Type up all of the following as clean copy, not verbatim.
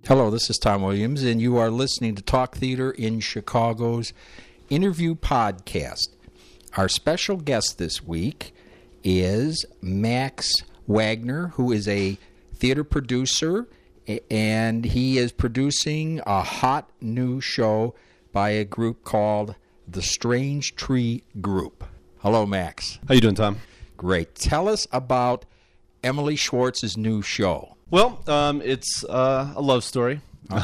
Hello, this is Tom Williams, and you are listening to Talk Theater in Chicago's interview podcast. Our special guest this week is Max Wagner, who is a theater producer, and he is producing a hot new show by a group called the Strange Tree Group. Hello, Max. How you doing, Tom? Great. Tell us about Emily Schwartz's new show. Well, it's a love story. Tell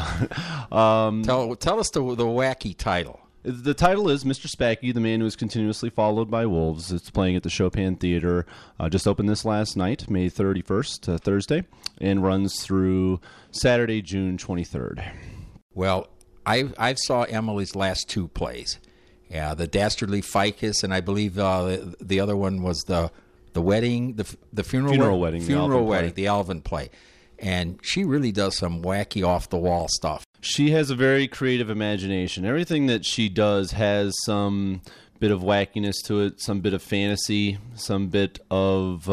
us the wacky title. The title is Mr. Spacky, the Man Who is Continuously Followed by Wolves. It's playing at the Chopin Theater. Just opened this last night, May 31st, Thursday, and runs through Saturday, June 23rd. Well, I saw Emily's last two plays. Yeah, the Dastardly Ficus, and I believe the other one was the wedding, the funeral wedding, the Alvin play. And she really does some wacky off-the-wall stuff. She has a very creative imagination. Everything that she does has some bit of wackiness to it, some bit of fantasy, some bit of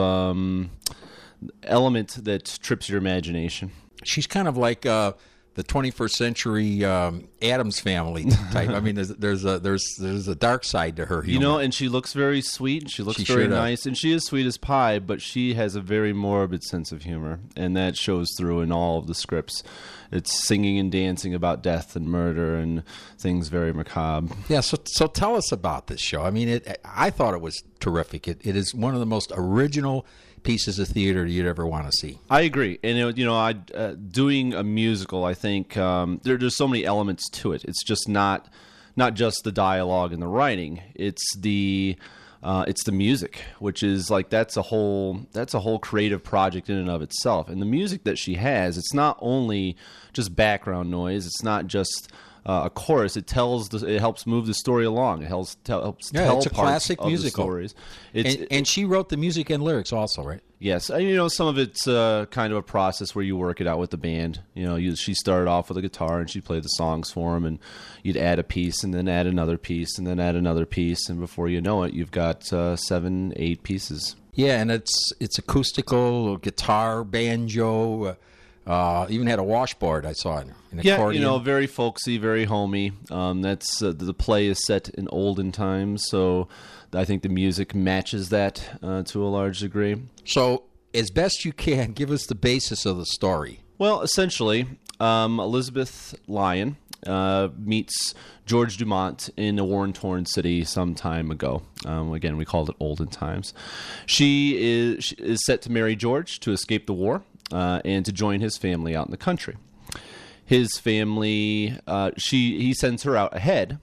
element that trips your imagination. She's kind of like the 21st century Addams Family type. I mean, there's a dark side to her humor. You know, and she looks very sweet. She looks very nice, and she is sweet as pie. But she has a very morbid sense of humor, and that shows through in all of the scripts. It's singing and dancing about death and murder and things very macabre. Yeah. So tell us about this show. I mean, I thought it was terrific. It is one of the most original pieces of theater you'd ever want to see. I agree, and doing a musical, I think there's so many elements to it. It's just not just the dialogue and the writing. It's the music, which is like that's a whole creative project in and of itself. And the music that she has, it's not only just background noise. It's not just a chorus. It helps move the story along. It helps tell it's a classic of musical. The stories. And she wrote the music and lyrics also, right? Yes, some of it's kind of a process where you work it out with the band. She started off with a guitar and she'd play the songs for them, and you'd add a piece and then add another piece and then add another piece, and before you know it, you've got 7, 8 pieces. Yeah, and it's acoustical, guitar, banjo. Even had a washboard I saw an accordion. Very folksy, very homey. That's the play is set in olden times, so I think the music matches that to a large degree. So, as best you can, give us the basis of the story. Well, essentially, Elizabeth Lyon meets George Dumont in a war-torn city some time ago. Again, we called it olden times. She is set to marry George to escape the war and to join his family out in the country. His family, he sends her out ahead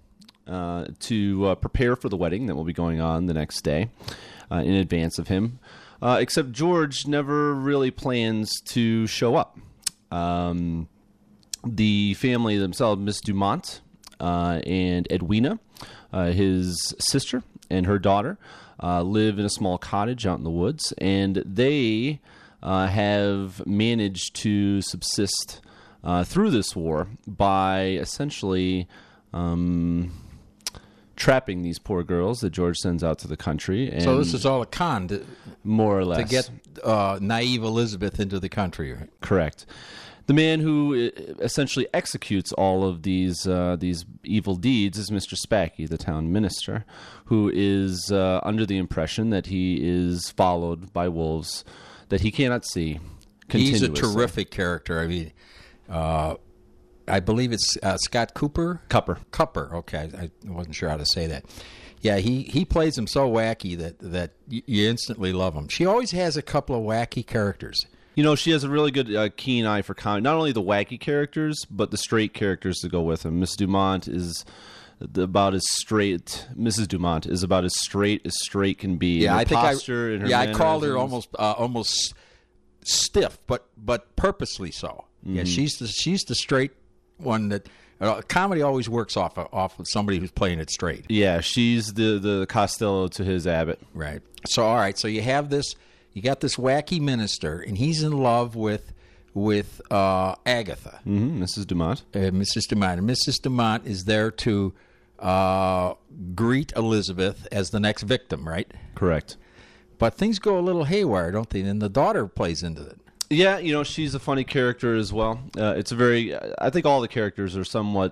to prepare for the wedding that will be going on the next day in advance of him. Except George never really plans to show up. The family themselves, Miss Dumont and Edwina, his sister, and her daughter, live in a small cottage out in the woods, and they have managed to subsist through this war by essentially trapping these poor girls that George sends out to the country. And so this is all a con, more or less, to get naive Elizabeth into the country. Right? Correct. The man who essentially executes all of these evil deeds is Mr. Spacky, the town minister, who is under the impression that he is followed by wolves that he cannot see continuously. He's a terrific character. I mean, I believe it's Scott Cooper? Cupper, okay. I wasn't sure how to say that. Yeah, he plays him so wacky that you instantly love him. She always has a couple of wacky characters. She has a really good, keen eye for comedy. Not only the wacky characters, but the straight characters to go with them. Miss Dumont is about as straight. Mrs. Dumont is about as straight can be. Yeah, I think I called her almost stiff, but purposely so. Mm-hmm. Yeah, she's the straight one that comedy always works off of somebody who's playing it straight. Yeah, she's the Costello to his Abbott. Right. So all right, so you have this. You got this wacky minister, and he's in love with Agatha, Mrs. Dumont. Mrs. Dumont, and Mrs. Dumont is there to greet Elizabeth as the next victim, right? Correct. But things go a little haywire, don't they? And the daughter plays into it. Yeah, she's a funny character as well. It's a very. I think all the characters are somewhat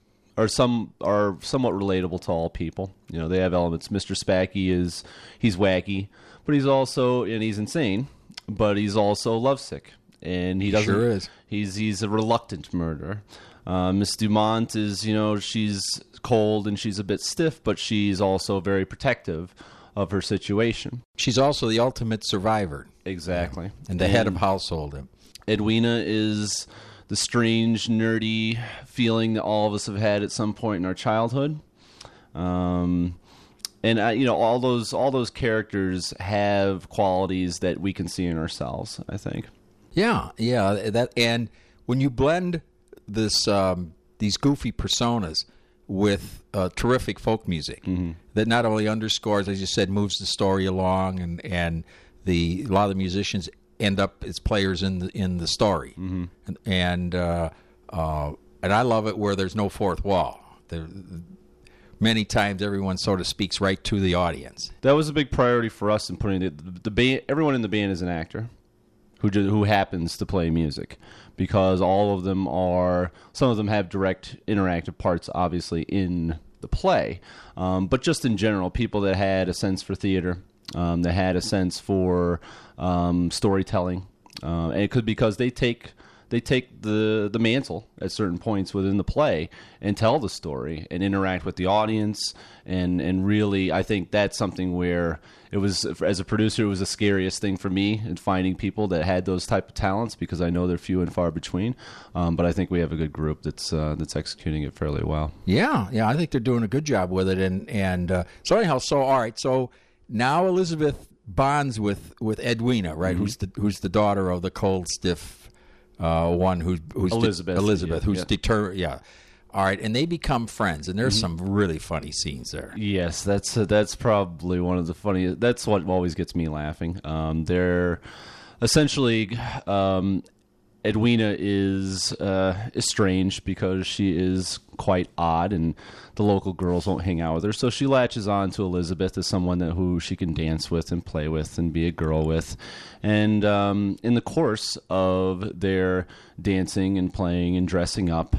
relatable to all people. They have elements. Mr. Spacky he's wacky, but he's insane, but he's also lovesick, and he doesn't. Sure is. He's a reluctant murderer. Miss Dumont is, she's cold and she's a bit stiff, but she's also very protective of her situation. She's also the ultimate survivor. Exactly. And the head of household. Edwina is the strange, nerdy feeling that all of us have had at some point in our childhood. And all those characters have qualities that we can see in ourselves, I think. Yeah. That, and when you blend these goofy personas with terrific folk music, that not only underscores, as you said, moves the story along, and a lot of the musicians end up as players in the story, and I love it where there's no fourth wall. Many times, everyone sort of speaks right to the audience. That was a big priority for us in putting the band. Everyone in the band is an actor who happens to play music, because all of them some of them have direct interactive parts, obviously, in the play, but just in general, people that had a sense for theater, that had a sense for storytelling, and it could because they take the mantle at certain points within the play and tell the story and interact with the audience, and really, I think that's something where it was, as a producer, it was the scariest thing for me in finding people that had those type of talents, because I know they're few and far between. But I think we have a good group that's executing it fairly well. Yeah, I think they're doing a good job with it, and so anyhow, all right, so now Elizabeth bonds with Edwina, right? Who's the daughter of the cold, stiff one who's Elizabeth, who's determined. Yeah. All right, and they become friends, and there's some really funny scenes there. Yes, that's probably one of the funniest. That's what always gets me laughing. They're essentially, Edwina is estranged because she is quite odd, and the local girls won't hang out with her. So she latches on to Elizabeth as someone who she can dance with and play with and be a girl with. And in the course of their dancing and playing and dressing up,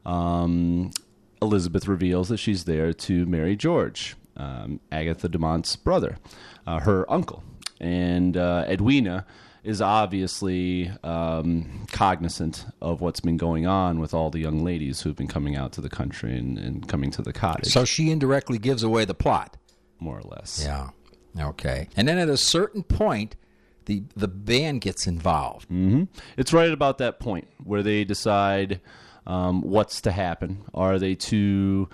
Elizabeth reveals that she's there to marry George, Agatha Dumont's brother, her uncle. And Edwina is obviously cognizant of what's been going on with all the young ladies who've been coming out to the country and coming to the cottage. So she indirectly gives away the plot. More or less. Yeah. Okay. And then at a certain point, the band gets involved. It's right about that point where they decide what's to happen. Are they to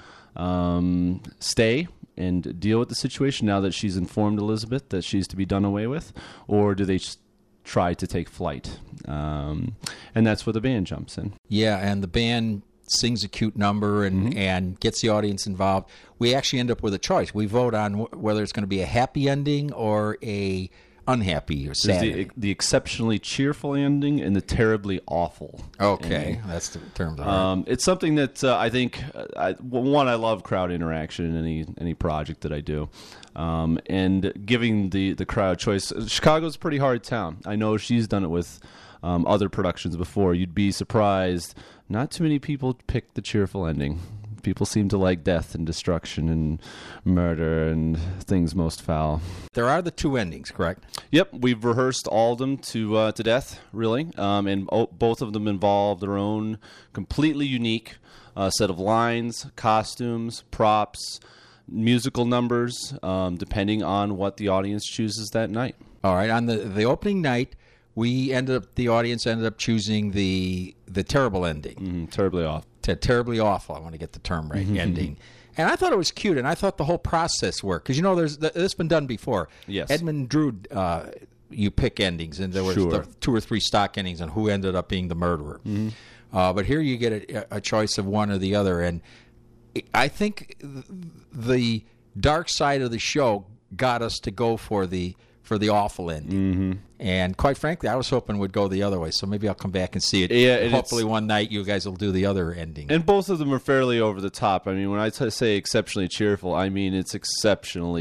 stay and deal with the situation now that she's informed Elizabeth that she's to be done away with, or do they just try to take flight? And that's where the band jumps in. Yeah, and the band sings a cute number and gets the audience involved. We actually end up with a choice. We vote on whether it's going to be a happy ending or a unhappy or sad. The exceptionally cheerful ending and the terribly awful. Okay, ending. That's the term. It's something that I think, I love crowd interaction in any project that I do, and giving the crowd choice. Chicago's a pretty hard town. I know she's done it with other productions before. You'd be surprised. Not too many people pick the cheerful ending. People seem to like death and destruction and murder and things most foul. There are the two endings, correct? Yep, we've rehearsed all of them to death, really, and both of them involve their own completely unique set of lines, costumes, props, musical numbers, depending on what the audience chooses that night. All right, on the opening night, the audience ended up choosing the terrible ending. Terribly off. Terribly awful. I want to get the term right. Ending, and I thought it was cute, and I thought the whole process worked because this has been done before. Yes, Edmund Drood, you pick endings, and there were 2 or 3 stock endings on who ended up being the murderer. But here you get a choice of one or the other, and I think the dark side of the show got us to go for the awful ending. And quite frankly, I was hoping it would go the other way. So maybe I'll come back and see it. Yeah, hopefully one night you guys will do the other ending. And both of them are fairly over the top. I mean, when I say exceptionally cheerful, I mean it's exceptionally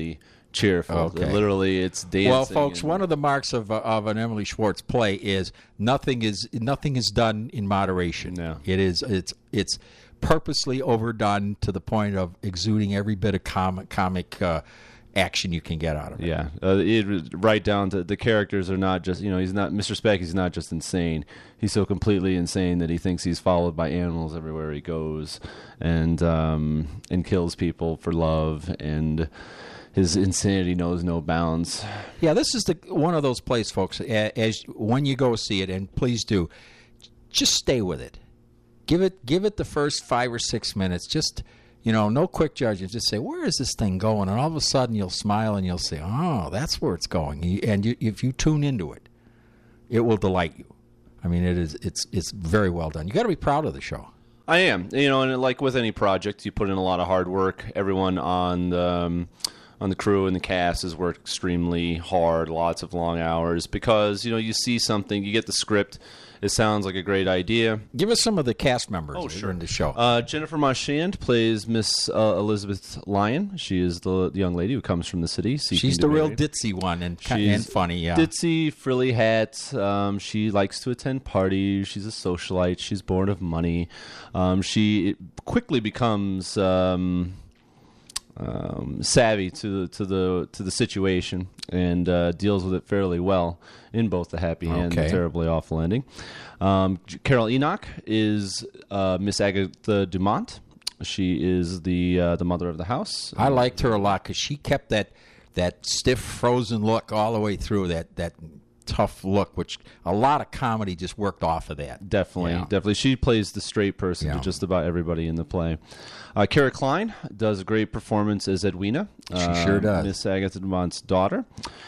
cheerful. Okay. Literally, it's dancing. Well, folks, one of the marks of an Emily Schwartz play is nothing is done in moderation. No. It's purposely overdone to the point of exuding every bit of comic action you can get out of it. Yeah, right down to the characters are not just, he's not, Mr. Specky's not just insane. He's so completely insane that he thinks he's followed by animals everywhere he goes, and kills people for love, and his insanity knows no bounds. Yeah, this is one of those plays, folks, as when you go see it, and please do, just stay with it. Give it the first 5 or 6 minutes. Just, no quick judgment. Just say, where is this thing going? And all of a sudden you'll smile and you'll say, oh, that's where it's going. And if you tune into it, it will delight you. I mean, it's very well done. You got to be proud of the show. I am. And like with any project, you put in a lot of hard work. Everyone on the crew and the cast has worked extremely hard, lots of long hours, because, you see something, you get the script, it sounds like a great idea. Give us some of the cast members in the show. Jennifer Marchand plays Miss Elizabeth Lyon. She is the young lady who comes from the city. She's the real ditzy one and funny, yeah. Ditzy, frilly hat. She likes to attend parties. She's a socialite. She's born of money. She quickly becomes savvy to the situation and deals with it fairly well in both the happy and the terribly awful ending. Carol Enoch is Miss Agatha Dumont. She is the mother of the house. I liked her a lot because she kept that stiff, frozen look all the way through, that tough look, which a lot of comedy just worked off of that. Definitely. She plays the straight person to just about everybody in the play. Kara Klein does a great performance as Edwina. She sure does. Miss Agatha Dumont's daughter.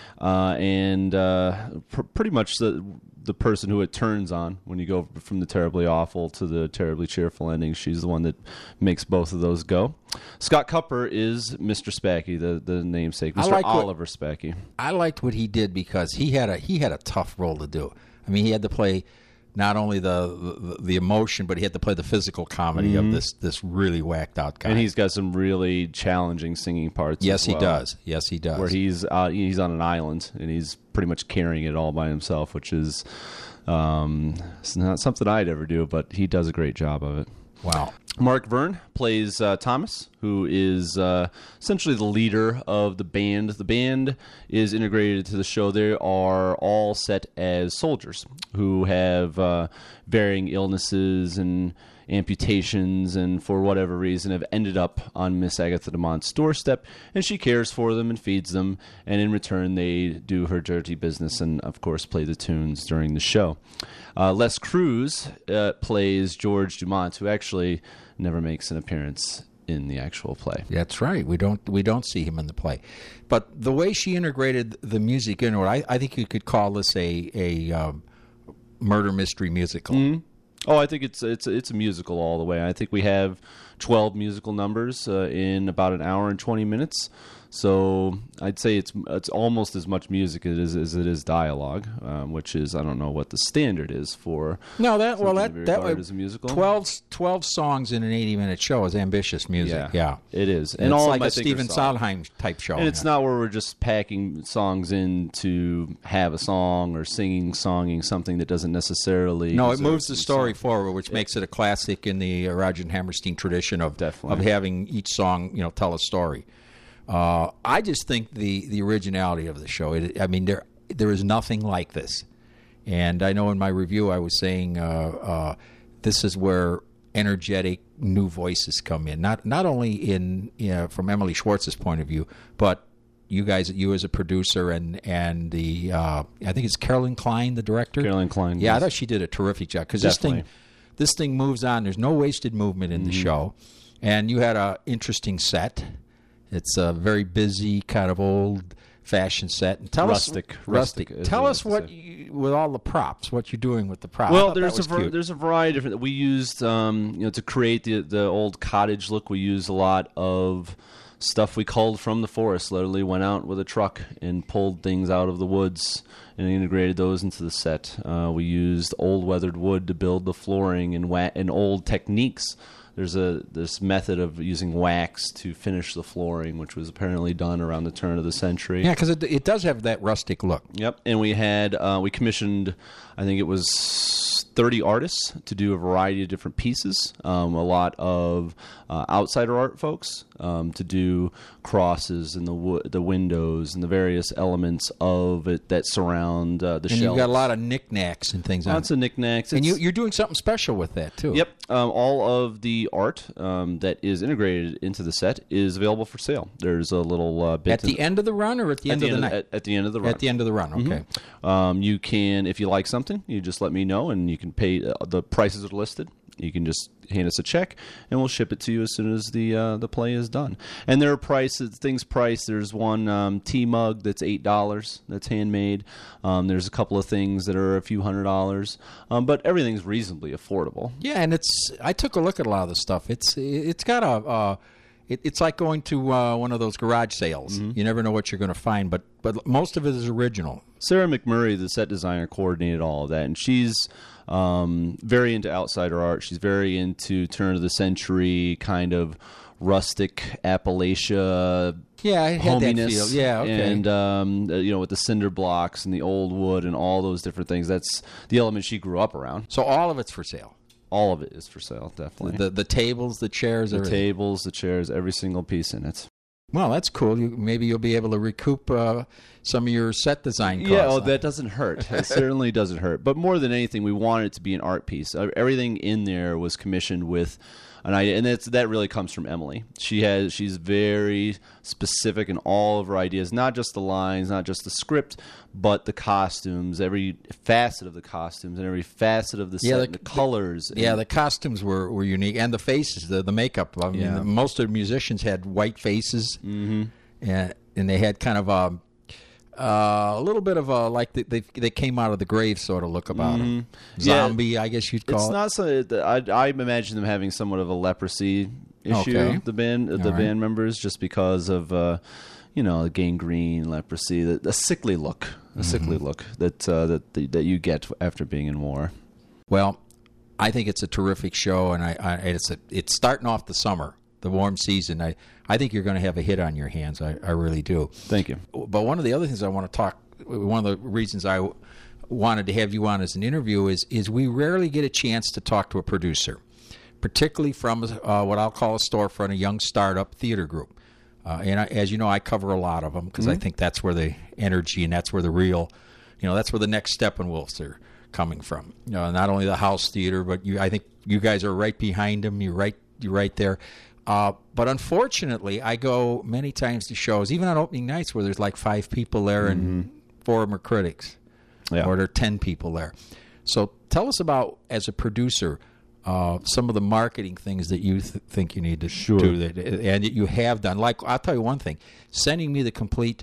And pretty much the person who it turns on when you go from the terribly awful to the terribly cheerful ending. She's the one that makes both of those go. Scott Cupper is Mr. Spacky, the namesake, Mr. Oliver Spacky. I liked what he did because he had a tough role to do. I mean, he had to play not only the emotion, but he had to play the physical comedy of this really whacked out guy. And he's got some really challenging singing parts. Yes, he does. Yes, he does. Where he's on an island and he's pretty much carrying it all by himself, which is it's not something I'd ever do, but he does a great job of it. Wow. Mark Verne plays Thomas, who is essentially the leader of the band. The band is integrated to the show. They are all set as soldiers who have varying illnesses and amputations, and for whatever reason have ended up on Miss Agatha Dumont's doorstep, and she cares for them and feeds them, and in return they do her dirty business and, of course, play the tunes during the show. Les Cruz plays George Dumont, who actually never makes an appearance in the actual play. That's right. We don't see him in the play. But the way she integrated the music into it, I think you could call this a murder mystery musical. Mm-hmm. Oh, I think it's a musical all the way. I think we have 12 musical numbers in about an hour and 20 minutes. So I'd say it's almost as much music as it is dialogue, which is, I don't know what the standard is for. No, that as a musical. 12 songs in an 80-minute show is ambitious music. Yeah. It is, and it's like a Stephen Sondheim type show. And it's not where we're just packing songs in to have a song or songing something that doesn't necessarily. No, it moves the story forward, which makes it a classic in the Roger and Hammerstein tradition of having each song tell a story. I just think the originality of the show. There is nothing like this, and I know in my review I was saying this is where energetic new voices come in. Not only from Emily Schwartz's point of view, but you as a producer and the I think it's Carolyn Klein, the director. Carolyn Klein. Yeah, I thought she did a terrific job because this thing moves on. There's no wasted movement in the show, and you had an interesting set. It's a very busy, kind of old-fashioned set. And rustic. Tell us with all the props, what you're doing with the props. Well, there's a variety of different. We used, to create the old cottage look. We used a lot of stuff we culled from the forest. Literally went out with a truck and pulled things out of the woods and integrated those into the set. We used old weathered wood to build the flooring and old techniques. there's this method of using wax to finish the flooring, which was apparently done around the turn of the century. Yeah, because it does have that rustic look. Yep, and we commissioned, I think it was 30 artists to do a variety of different pieces. A lot of outsider art folks to do crosses and the windows and the various elements of it that surround the shelves. And you've got a lot of knickknacks and things. Lots of knickknacks. And you're doing something special with that, too. Yep. All of the art that is integrated into the set is available for sale. There's a little bit... At the end of the run or at the end of the night? At the end of the run. At the end of the run, okay. Mm-hmm. You can, if you like something, you just let me know, and you can pay. The prices are listed. You can just hand us a check, and we'll ship it to you as soon as the play is done. And there are things priced. There's one tea mug that's $8. That's handmade. There's a couple of things that are a few $100s, but everything's reasonably affordable. Yeah, and I took a look at a lot of the stuff. It's got it's like going to one of those garage sales. Mm-hmm. You never know what you're going to find, but most of it is original. Sarah McMurray, the set designer, coordinated all of that, and she's very into outsider art. She's very into turn of the century kind of rustic Appalachia. Yeah, I had that feel. Yeah, okay. And with the cinder blocks and the old wood and all those different things. That's the element she grew up around. So all of it's for sale. All of it is for sale, definitely. The tables, the chairs, everything. The tables, the chairs, every single piece in it. Well, that's cool. Maybe you'll be able to recoup some of your set design costs. Yeah, that doesn't hurt. It certainly doesn't hurt. But more than anything, we wanted it to be an art piece. Everything in there was commissioned with an idea, and that really comes from Emily. She's very specific in all of her ideas, not just the lines, not just the script, but the costumes, every facet of the costumes, and every facet of the set, and the colors. Yeah, the costumes were unique, and the faces, the makeup. I mean, most of the musicians had white faces, mm-hmm. and they had kind of a little bit of a like they came out of the grave sort of look about them. Zombie, I guess you'd call it. It's not so. I imagine them having somewhat of a leprosy issue. Okay. The band members, just because of gangrene, leprosy, a sickly look, that you get after being in war. Well, I think it's a terrific show, and it's starting off the summer, the warm season. I think you're going to have a hit on your hands. I really do. Thank you. But one of the other things I want to talk, one of the reasons I wanted to have you on as an interview is we rarely get a chance to talk to a producer, particularly from what I'll call a storefront, a young startup theater group. And as you know, I cover a lot of them because I think that's where the energy and that's where the real, that's where the next Steppenwolfs are coming from. Not only the house theater, but I think you guys are right behind them. You're right there. But unfortunately, I go many times to shows, even on opening nights, where there's like 5 people there and 4 of them are critics, or there are 10 people there. So tell us about, as a producer, some of the marketing things that you think you need to do and that you have done. Like, I'll tell you one thing, sending me the complete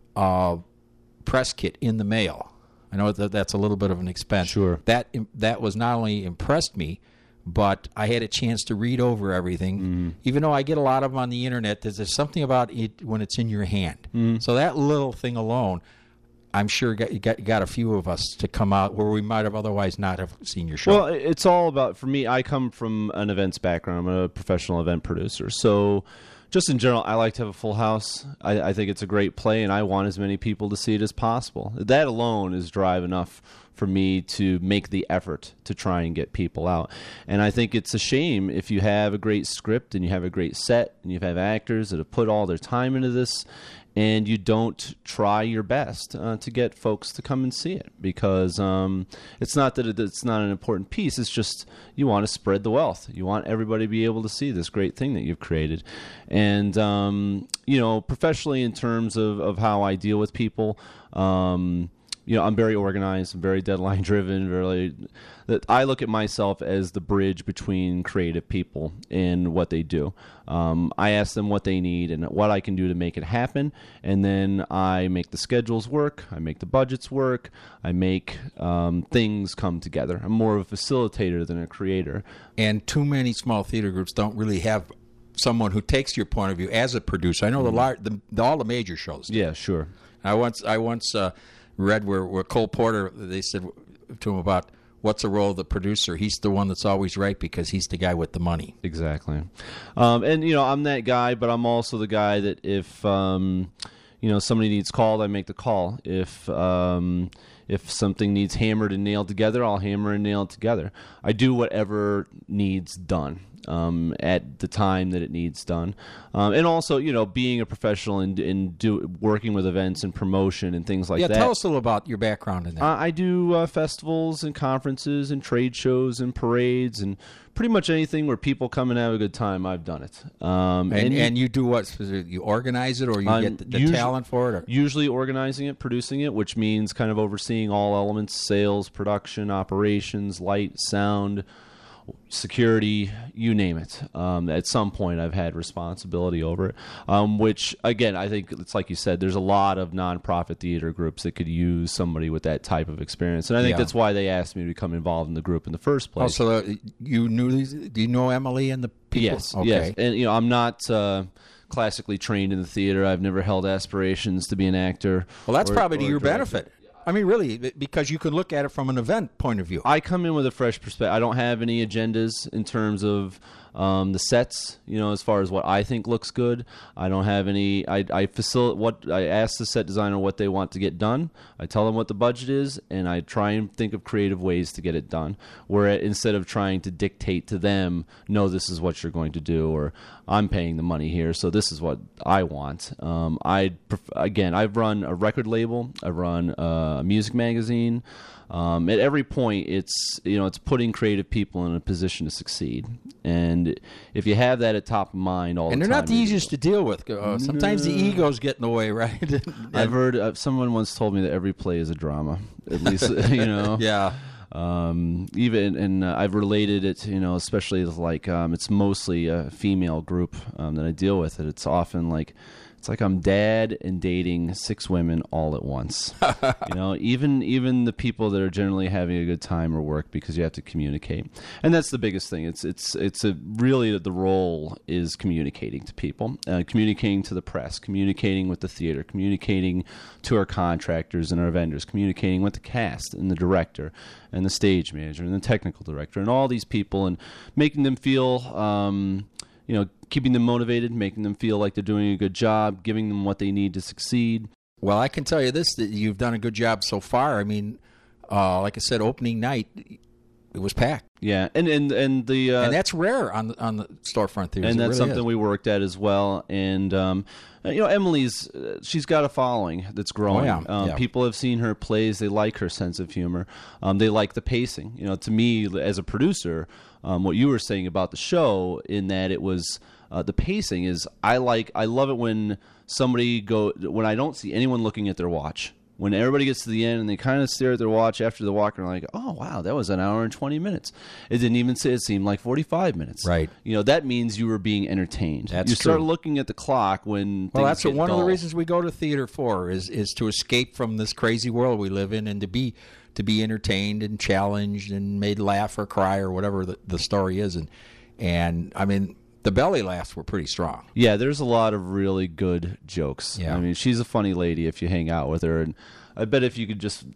press kit in the mail. I know that's a little bit of an expense. Sure. That was not only impressed me, but I had a chance to read over everything. Even though I get a lot of them on the internet, there's something about it when it's in your hand. So that little thing alone, I'm sure got a few of us to come out where we might have otherwise not have seen your show. Well, it's all about, for me, I come from an events background. I'm a professional event producer. So just in general, I like to have a full house. I think it's a great play, and I want as many people to see it as possible. That alone is drive enough for me to make the effort to try and get people out. And I think it's a shame if you have a great script and you have a great set and you have actors that have put all their time into this and you don't try your best to get folks to come and see it, because it's not that it's not an important piece. It's just you want to spread the wealth. You want everybody to be able to see this great thing that you've created. And, professionally, in terms of how I deal with people, I'm very organized, very deadline driven, that I look at myself as the bridge between creative people and what they do. I ask them what they need and what I can do to make it happen, and then I make the schedules work, I make the budgets work, I make things come together. I'm more of a facilitator than a creator. And too many small theater groups don't really have someone who takes your point of view as a producer. I know all the major shows do. Yeah, sure. I once read where Cole Porter, they said to him about, what's the role of the producer? He's the one that's always right because he's the guy with the money. Exactly. And, I'm that guy, but I'm also the guy that if, somebody needs called, I make the call. If something needs hammered and nailed together, I'll hammer and nail it together. I do whatever needs done at the time that it needs done. And also, being a professional and working with events and promotion and things like that. Yeah, tell us a little about your background in that. I do festivals and conferences and trade shows and parades and pretty much anything where people come and have a good time. I've done it. And you do what? You organize it, or you get the talent for it? Or? Usually organizing it, producing it, which means kind of overseeing all elements: sales, production, operations, light, sound, security, you name it. At some point, I've had responsibility over it, which, again, I think it's like you said, there's a lot of nonprofit theater groups that could use somebody with that type of experience. And I think that's why they asked me to become involved in the group in the first place. Oh, so you knew these? Do you know Emily and the people? Yes, okay. Yes. And, I'm not classically trained in the theater. I've never held aspirations to be an actor. Well, that's probably to your benefit. I mean, really, because you can look at it from an event point of view. I come in with a fresh perspective. I don't have any agendas in terms of the sets, as far as what I think looks good. I don't have any. I ask the set designer what they want to get done. I tell them what the budget is, and I try and think of creative ways to get it done. Where instead of trying to dictate to them, no, this is what you're going to do, or I'm paying the money here, so this is what I want. I've run a record label. I've run a music magazine. At every point, it's putting creative people in a position to succeed, and if you have that at top of mind all the time, and they're not the easiest to deal with. Sometimes the egos get in the way, right? I've heard someone once told me that every play is a drama. At least Yeah. I've related it, especially like it's mostly a female group that I deal with. It's often like. It's like I'm dad and dating 6 women all at once. Even the people that are generally having a good time or work, because you have to communicate, and that's the biggest thing. Really the role is communicating to people, communicating to the press, communicating with the theater, communicating to our contractors and our vendors, communicating with the cast and the director and the stage manager and the technical director and all these people, and making them feel. Keeping them motivated, making them feel like they're doing a good job, giving them what they need to succeed. Well, I can tell you this, that you've done a good job so far. I mean, like I said, opening night, it was packed. Yeah, and that's rare on the storefront theaters. And that's something we worked at as well. And Emily's she's got a following that's growing. Oh, yeah. People have seen her plays; they like her sense of humor. They like the pacing. To me, as a producer, what you were saying about the show, in that it was the pacing is I love it when when I don't see anyone looking at their watch. When everybody gets to the end and they kind of stare at their watch after the walk and are like, oh, wow, that was an hour and 20 minutes. It didn't even say it seemed like 45 minutes. Right. That means you were being entertained. That's you true. Start looking at the clock when well, things that's one dull. of the reasons we go to theater for is to escape from this crazy world we live in and to be entertained and challenged and made laugh or cry or whatever the story is. And I mean, the belly laughs were pretty strong. Yeah, there's a lot of really good jokes. Yeah. I mean, she's a funny lady if you hang out with her. And I bet if you could just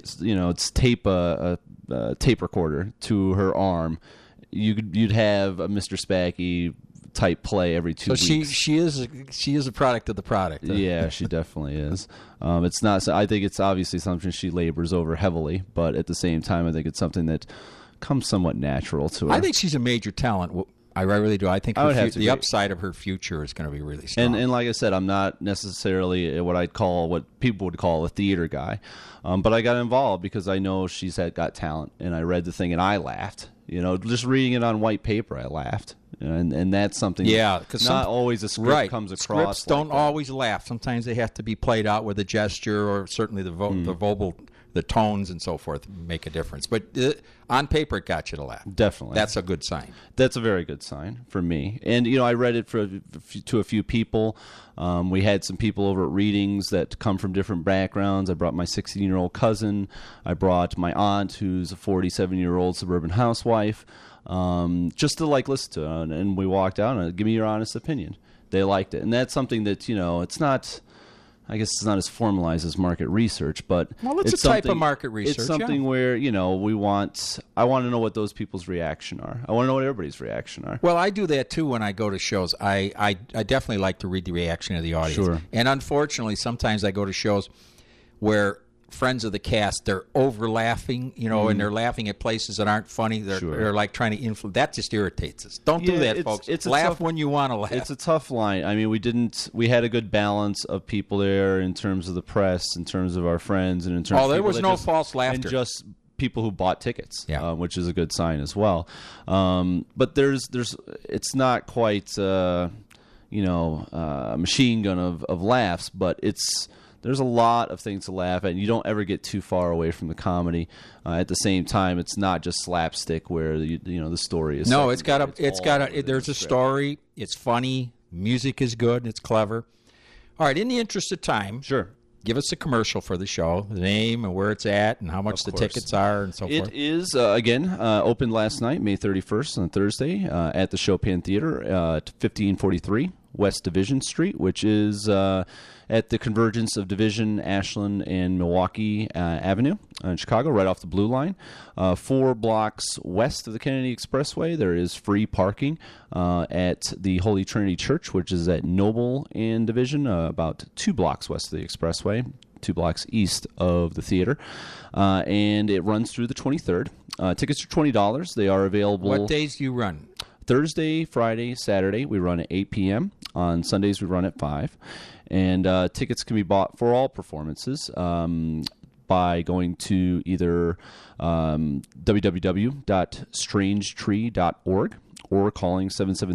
tape a tape recorder to her arm, you'd have a Mr. Spacky type play every 2 weeks. So she is a product of the product. Yeah, she definitely is. It's not. I think it's obviously something she labors over heavily, but at the same time, I think it's something that comes somewhat natural to her. I think she's a major talent. I really do. I think the upside of her future is going to be really strong. And like I said, I'm not necessarily what people would call a theater guy, but I got involved because I know she's got talent, and I read the thing and I laughed. Just reading it on white paper, I laughed, and that's something. Yeah, because not always a script comes across. Scripts don't always laugh. Sometimes they have to be played out with a gesture, or certainly the vocal. The tones and so forth make a difference. But on paper, it got you to laugh. Definitely. That's a good sign. That's a very good sign for me. And, I read it to a few people. We had some people over at readings that come from different backgrounds. I brought my 16-year-old cousin. I brought my aunt, who's a 47-year-old suburban housewife, just to, listen to it. And we walked out and give me your honest opinion. They liked it. And that's something that, it's not... I guess it's not as formalized as market research, but well, it's a type of market research. It's something where I want to know what those people's reaction are. I want to know what everybody's reaction are. Well, I do that too when I go to shows. I definitely like to read the reaction of the audience. Sure. And unfortunately, sometimes I go to shows where friends of the cast, they're over laughing, and they're laughing at places that aren't funny. They're like trying to influence. That just irritates us. Don't do that, folks. Laugh when you want to laugh. It's a tough line. I mean, we had a good balance of people there in terms of the press, in terms of our friends, and in terms. Oh, there was no false laughter. And just people who bought tickets, yeah. Which is a good sign as well. But it's not quite a machine gun of laughs, but there's a lot of things to laugh at, and you don't ever get too far away from the comedy. At the same time, it's not just slapstick where the story is. No, there's a story. It's funny. Music is good. And it's clever. All right. In the interest of time, sure. Give us a commercial for the show, the name and where it's at, and how much the tickets are, and so forth. It is opened last night, May 31st on Thursday, at the Chopin Theater at 1543 West Division Street, which is at the convergence of Division, Ashland, and Milwaukee Avenue in Chicago, right off the Blue Line. 4 blocks west of the Kennedy Expressway, there is free parking at the Holy Trinity Church, which is at Noble and Division, about 2 blocks west of the Expressway, 2 blocks east of the theater. And it runs through the 23rd. Tickets are $20. They are available. What days do you run? Thursday, Friday, Saturday, we run at 8 p.m. On Sundays, we run at 5. And tickets can be bought for all performances by going to either www.strangetree.org or calling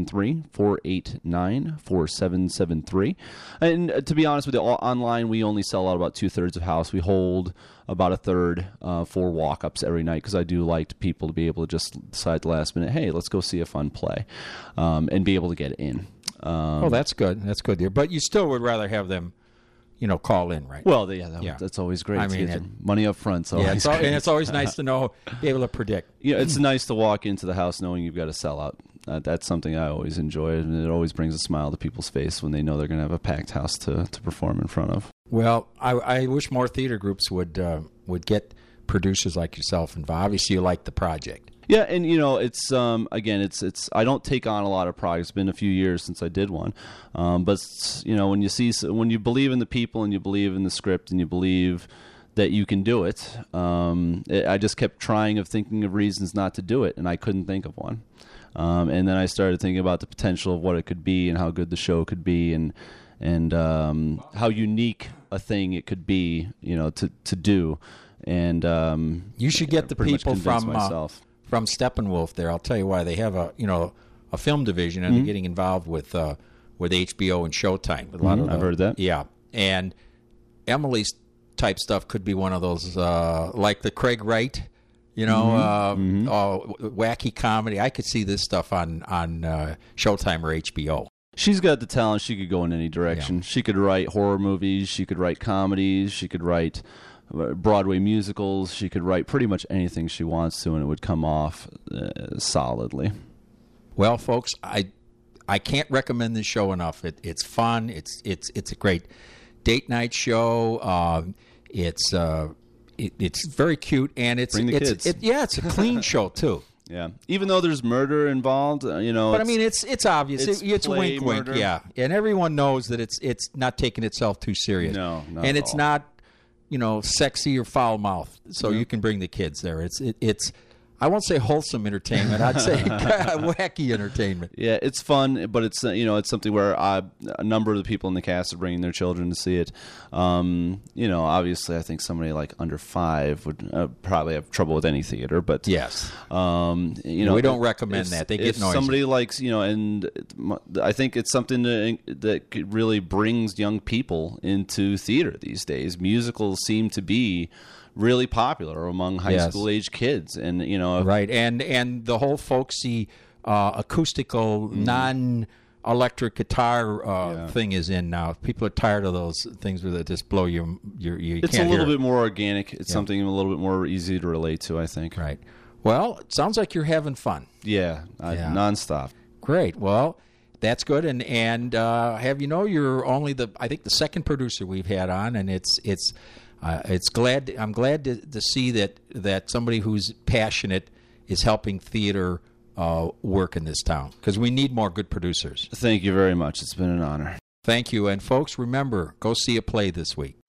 773-489-4773. And to be honest with you, online we only sell out about 2/3 of house. We hold about 1/3 for walk-ups every night because I do like people to be able to just decide at the last minute, hey, let's go see a fun play, and be able to get in. That's good. That's good, dear. But you still would rather have them, call in, right? Well, that's always great. I mean, to get money up front. So and it's always nice to be able to predict. It's nice to walk into the house knowing you've got a sellout. That's something I always enjoy, and it always brings a smile to people's face when they know they're going to have a packed house to perform in front of. Well, I wish more theater groups would get producers like yourself involved. Obviously, you like the project. Yeah, and it's it's I don't take on a lot of projects. It's been a few years since I did one, but when you believe in the people and you believe in the script and you believe that you can do it, I just kept thinking of reasons not to do it, and I couldn't think of one. And then I started thinking about the potential of what it could be and how good the show could be, and how unique a thing it could be, to do. And you should get the people from Steppenwolf there. I'll tell you why. They have a film division, and they're getting involved with HBO and Showtime. I've heard that. Yeah, and Emily's type stuff could be one of those like the Craig Wright, wacky comedy. I could see this stuff on Showtime or HBO. She's got the talent. She could go in any direction. Yeah. She could write horror movies. She could write comedies. She could write Broadway musicals. She could write pretty much anything she wants to, and it would come off solidly. Well, folks, I can't recommend this show enough. It's fun. It's a great date night show. It's very cute, and it's a clean show too. Yeah, even though there's murder involved, But I mean, it's obvious. It's wink, wink. Yeah, and everyone knows that it's not taking itself too serious. No, not and it's not sexy or foul mouthed. So you can bring the kids there. It's I won't say wholesome entertainment. I'd say wacky entertainment. Yeah, it's fun, but it's it's something where a number of the people in the cast are bringing their children to see it. Obviously, I think somebody like under 5 would probably have trouble with any theater. But yes, we don't recommend that. They get noisy. Somebody likes and I think it's something that really brings young people into theater these days. Musicals seem to be really popular among high school age kids, and right, and the whole folksy acoustical non-electric guitar thing is in now. People are tired of those things that just blow you it's can't a little bit more organic. It's something a little bit more easy to relate to, I think. Right. Well, it sounds like you're having fun. Yeah, nonstop. Great. Well, That's good, and have you know you're only the second producer we've had on, and I'm glad to see that somebody who's passionate is helping theater work in this town, because we need more good producers. Thank you very much. It's been an honor. Thank you, and folks, remember, go see a play this week.